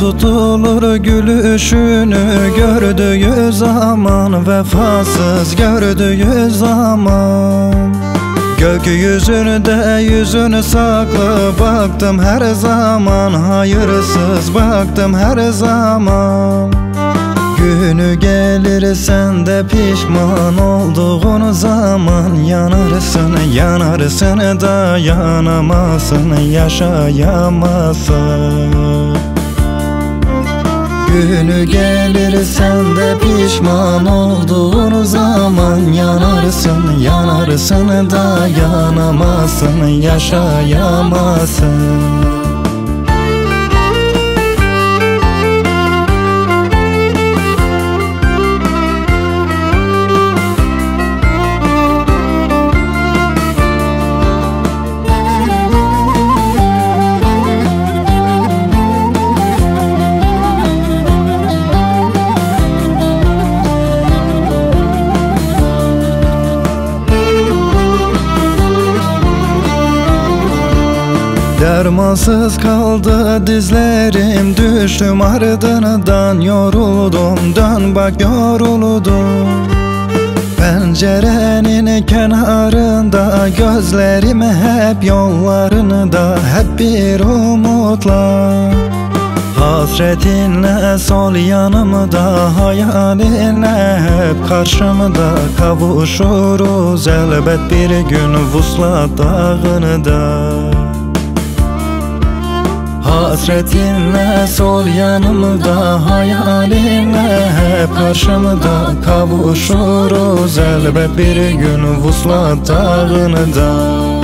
tutulur gülüşünü gördüğü zaman, vefasız gördüğü zaman. Gökyüzünde yüzünü saklı baktım her zaman, hayırsız baktım her zaman. Günü gelir sen de pişman olduğun zaman, yanarsın yanarsın dayanamazsın, yaşayamazsın. Günü gelir sen de pişman olduğun zaman, yanarsın yanarsın dayanamazsın, yaşayamazsın. Dermansız kaldı dizlerim, düştüm ardından, yoruldum, dön bak yoruldum. Pencerenin kenarında gözlerim hep yollarında, hep bir umutla. Hasretinle sol yanımda, hayalinle hep karşımda. Kavuşuruz elbet bir gün Vuslat dağında. Hasretinle sol yanımda, hayalinle hep karşımda. Kavuşuruz elbet bir gün Vuslat dağında.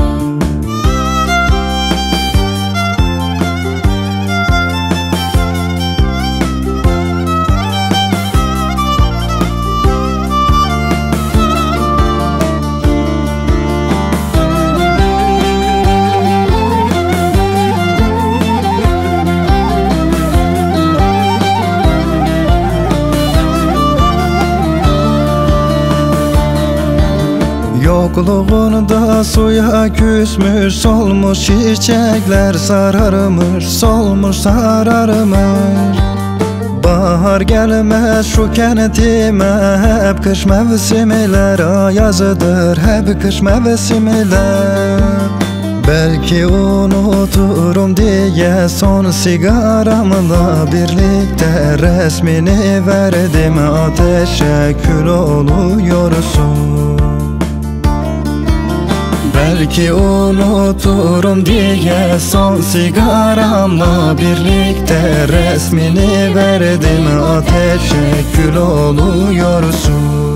Yokluğunda suya küsmüş, solmuş çiçekler sararmış, solmuş sararmış. Bahar gelmez şu kentime, hep kış mevsimler ayazıdır, hep kış mevsimler. Belki unuturum diye son sigaramla birlikte resmini verdim ateşe, kül oluyorsun. Belki unuturum diye son sigaramla birlikte resmini verdim ateşe, kül oluyorsun.